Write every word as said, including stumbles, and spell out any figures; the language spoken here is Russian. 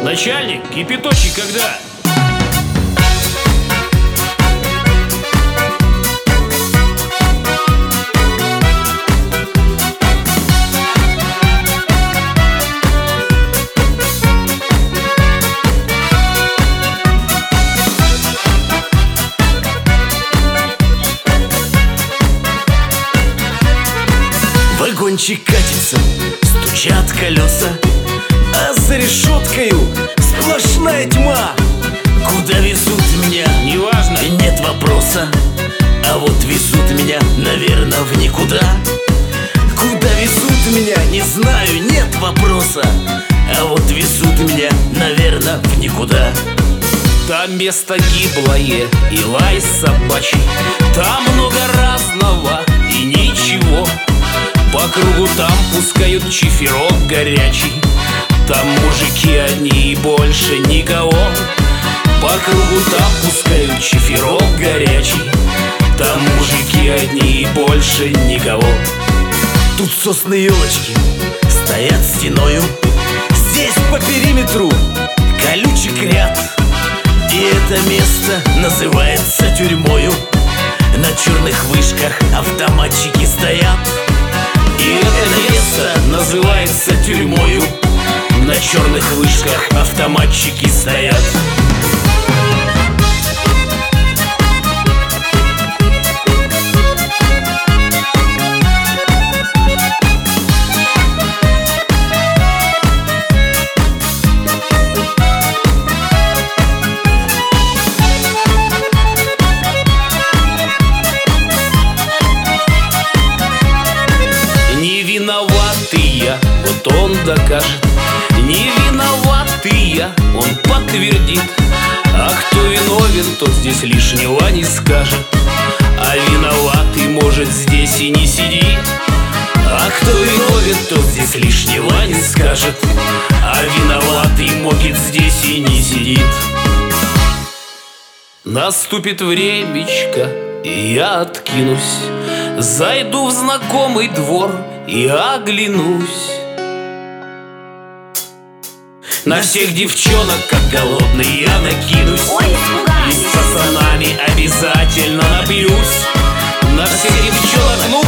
Начальник, кипяточек когда? Вагончик катится, стучат колеса, а за решеткою сплошная тьма. Куда везут меня? Неважно. Нет вопроса. А вот везут меня, наверное, в никуда. Куда везут меня, не знаю, нет вопроса. А вот везут меня, наверное, в никуда. Там место гиблое и лай собачий, там много разного и ничего. По кругу там пускают чиферок горячий, там мужики одни и больше никого. По кругу там пускают чиферок горячий, там мужики одни и больше никого. Тут сосны елочки стоят стеною, здесь по периметру колючек ряд. И это место называется тюрьмою. На черных вышках автоматчики стоят. И это место называется тюрьмою. На черных вышках автоматчики стоят. Невиноватый я, вот он докажет. Невиноватый я, он подтвердит. А кто виновен, тот здесь лишнего не скажет. А виноватый, может, здесь и не сидит. А кто виновен, тот здесь лишнего не скажет. А виноватый, может, здесь и не сидит. Наступит времечко, и я откинусь, зайду в знакомый двор и оглянусь. На всех девчонок, как голодный, я накинусь. Ой, и с пацанами обязательно напьюсь. На всех девчонок, ну